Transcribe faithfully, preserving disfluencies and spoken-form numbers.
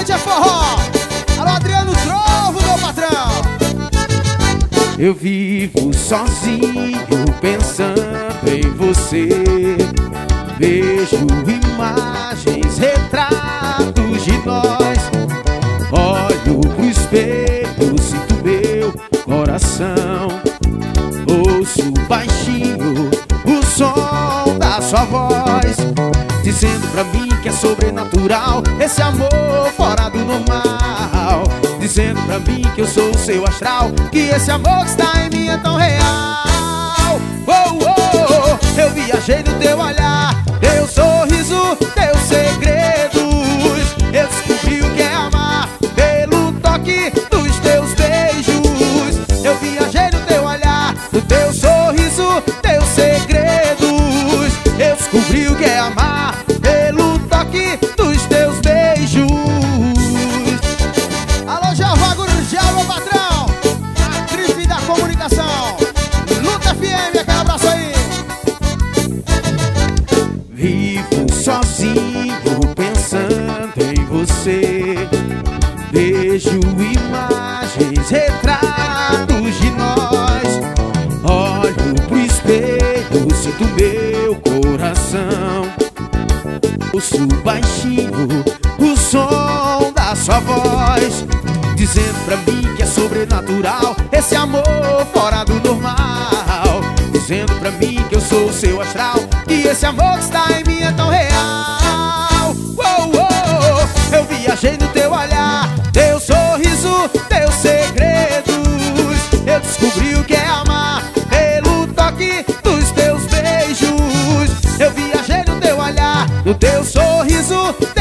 noite é forró. Alô, Adriano Trovo, meu patrão. Eu vivo sozinho pensando em você. Vejo imagens, retratos de nós. Olho pro espelho, sinto meu coração. Ouço baixinho o som da sua voz, dizendo pra mim que é sobrenatural esse amor fora do normal. Dizendo pra mim que eu sou o seu astral, que esse amor que está em mim é tão real. Oh, oh, oh, eu viajei no teu olhar, teu sorriso, teus segredos. Eu descobri o que é amar pelo toque dos teus beijos. Eu viajei no teu olhar, no teu sorriso, teus segredos. Eu descobri o que é amar pelo toque dos teus beijos. Alô, Jeová Gurujá, meu patrão. A grife da comunicação. Luta F M, aquele abraço aí. Vivo sozinho pensando em você. Vejo imagens, retratos de nós. Olho pro espelho, sinto meu coração. Ouço baixinho o som da sua voz, dizendo pra mim que é sobrenatural esse amor fora do normal. Dizendo pra mim que eu sou o seu astral, que esse amor que está em mim é tão real. Oh, oh, oh, eu viajei no teu olhar, teu sorriso, teus segredos. Eu descobri o que é amar pelo toque dos teus beijos. Eu viajei no teu olhar, no teu sorriso,